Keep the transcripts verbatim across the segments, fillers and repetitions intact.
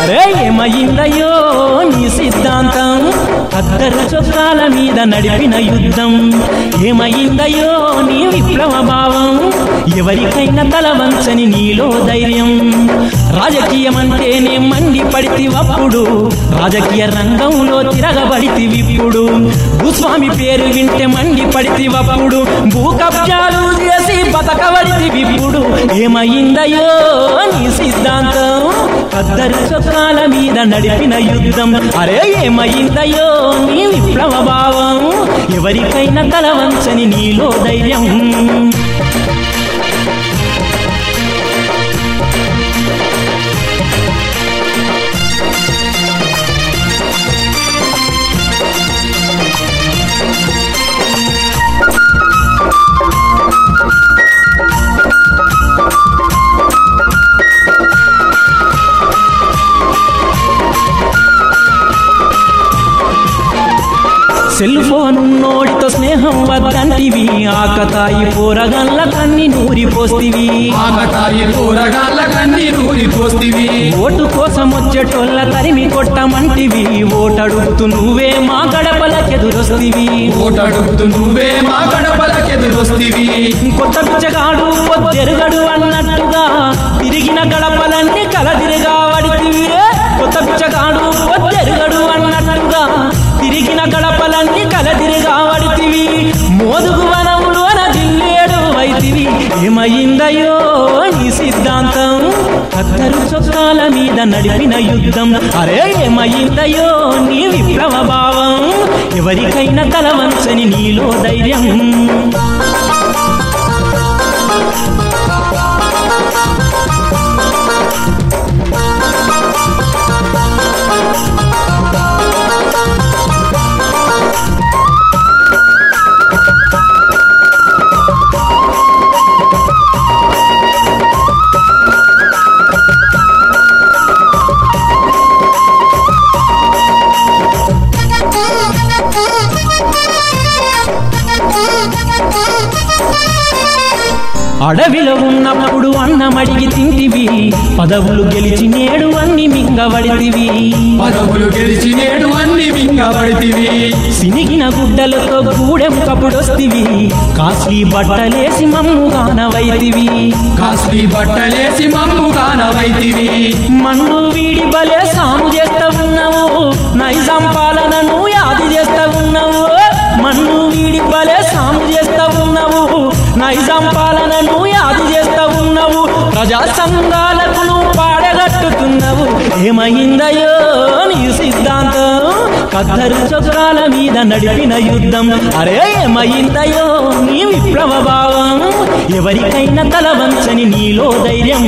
అరే ఏమయిందయ్యో నీ సిద్ధాంతం అద్దరు చొక్కాల మీద నడిపిన యుద్ధం ఏమయిందయ్యో నీ విప్లవ భావం ఎవరికైనా తల వంచని నీలో ధైర్యం రాజకీయమంటేనే మండి పడితివప్పుడు రాజకీయ రంగంలో తిరగబడితివిప్పుడు భూస్వామి పేరు వింటే మండి పడితివప్పుడు భూ కబ్జాలు చేసి బతకబడితివిప్పుడు ఏమయిందయ్యో నీ సిద్ధాంతం అద్దరు చొక్కాల మీద నడిపిన యుద్ధం అరే ఏమయిందయ్యో నీ విప్లవ భావం ఎవరికైనా తల వంచని నీలో ధైర్యం సెల్ ఫోన్ నోడితో స్నేహం వద్దంటివి ఆకతాయి పోరగాళ్ళ కన్ని నూరి పోస్తివి ఆకతాయి పోరగాళ్ళ కన్ని నూరి పోస్తివి ఓటు కోసం వచ్చేటోళ్ళ తరిమి కొట్టమంటివి ఓటడుగుతూ నువ్వే మా గడపలకెదురొస్తివి ఓటడుగుతూ నువ్వే మా గడపలకెదురొస్తివి కొత్త పిచ్చగాడు పొద్దెరుగడు అన్నట్టుగా తిరిగిన గడపలన్నీ కలదిరిగా వడితివి కొత్త పిచ్చగాడు పొద్దెరుగడు అన్నట్టుగా తిరిగిన గడపలన్నీ కలదిరిగా వడితివి మోదుగు వనములోన జిల్లేడు వైతివి ఏమయిందయ్యో నీ సిద్ధాంతం అద్దరు చొక్కాల మీద నడిపిన యుద్ధం అరే ఏమయిందయ్యో నీ విప్లవ భావం ఎవరికైనా తల వంచని నీలో ధైర్యం అడవిలో ఉన్నప్పుడు అన్నమడిగి తింటివి పదవులు గెలిచి నేడు అన్ని మింగబడితివి పదవులు గెలిచి నేడు అన్ని మింగబడితివి సినిగిన గుడ్డలతో గూడెం కపుడొస్తివి కాస్ట్లీ బట్టలేసి మమ్ముగానవైతివి కాస్ట్లీ బట్టలేసి మమ్ముగానవైతివి మన్ను వీడి బలే సాము చేస్తా ఉన్నావు నైజాం పాలనను యాది చేస్తా ఉన్నావు మన్ను వీడి బలే సాము చేస్తా ఉన్నావు నైజాం పాలనను యాది చేస్తా ఉన్నావు ప్రజా సంఘాలకు నువ్వు పాడగట్టుతున్నావు ఏమైందయ్యో నీ సిద్ధాంతం కద్దరు చొక్కాల మీద నడిపిన యుద్ధం అరే ఏమైందయ్యో నీ విప్లవ భావం ఎవరికైనా తల వంచని నీలో ధైర్యం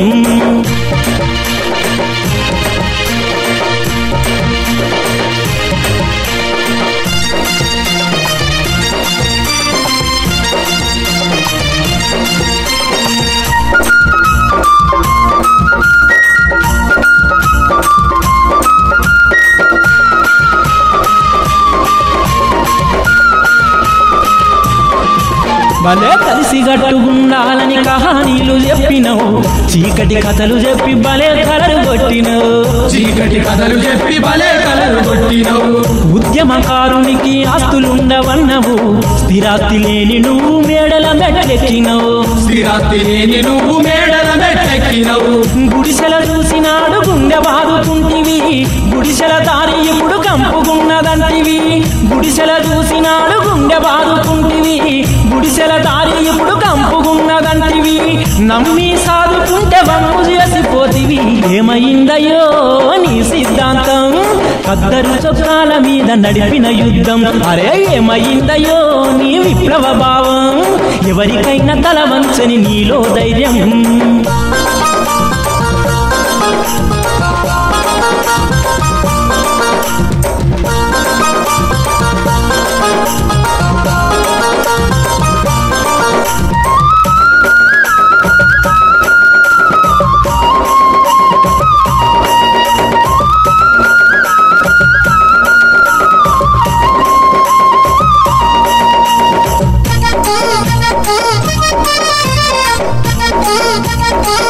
భలే కలిసి గట్టుగుండాలని కహానీలు చెప్పినవు చీకటి కథలు చెప్పి భలే కలరు కొట్టినవు చీకటి కథలు చెప్పి భలే కలరు కొట్టినవు ఉద్యమకారునికి ఆస్తులుండవన్నవు స్థిరాస్తి లేని నువ్వు మేడల మెట్టెక్కినవు స్థిరాస్తి లేని నువ్వు మేడల మెట్టెక్కినవు గుడిసెల చూసినాడు గుండె బాదుకుంటివి గుడిసెల దారి ఇప్పుడు కంపుకున్నదంటివి గుడిసెల చూసినాడు గుండె బాదుకుంటివి గుడిసెల దారి ఇప్పుడు కంపుకున్నదంటివి నమ్మి సాదుకుంటే వమ్ము చేసిపోతివి ఏమైందయ్యో నీ సిద్ధాంతం కద్దరు చొక్కాల మీద నడిపిన యుద్ధం అరే ఏమైందయ్యో నీ విప్లవ భావం ఎవరికైనా తల వంచని నీలో ధైర్యం Thank you.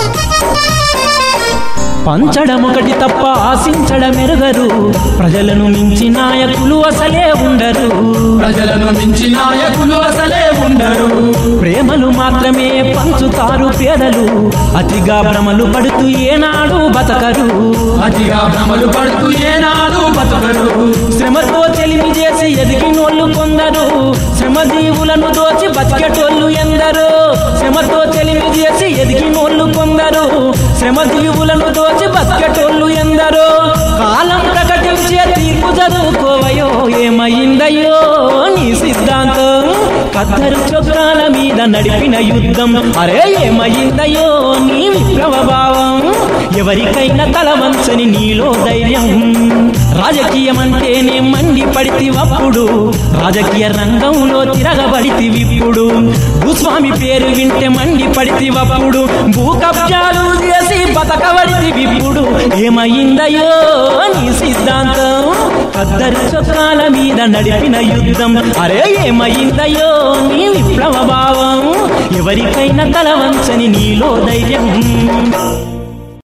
పంచడమొకటి తప్ప ఆశించడమెరుగరు ప్రజలను మించి నాయకులు అసలే ఉండరు ప్రజలను మించి నాయకులు అసలే ఉండరు ప్రేమలు మాత్రమే పంచుతారు పేదలు అతిగా భ్రమలు పడుతూ ఏనాడు బతకరు అతిగా భ్రమలు పడుతూ ఏనాడు బతకరు శ్రమతో చెలిమి చేసి ఎదిగినోళ్ళు కొందరు శ్రమజీవులను దోచి బతికేటోళ్ళు ఎందరు శ్రమతో చెలిమి చేసి ఎదిగినోళ్ళు కొందరు శ్రమజీవులను దోచి బతికేటోళ్ళు ఎందరో కాలం ప్రకటించే తీర్పు చదువుకోవయో ఏమైందయ్యో నీ సిద్ధాంతం కద్దరు చొక్కాల మీద నడిపిన యుద్ధం అరే ఏమైందయ్యో నీ విప్లవ భావం ఎవరికైనా తల వంచని నీలో ధైర్యం రాజకీయం అంటేనే మండి పడితివప్పుడు రాజకీయ రంగంలో తిరగబడితివిప్పుడు భూస్వామి పేరు వింటే మండి పడితివప్పుడు భూ కబ్జాలు చేసి బతకబడితివిప్పుడు ఏమైందయ్యో నీ సిద్ధాంతం కద్దరు చొక్కాల మీద నడిపిన యుద్ధం అరే ఏమైందయ్యో నీ విప్లవ భావం ఎవరికైనా తల వంచని నీలో ధైర్యం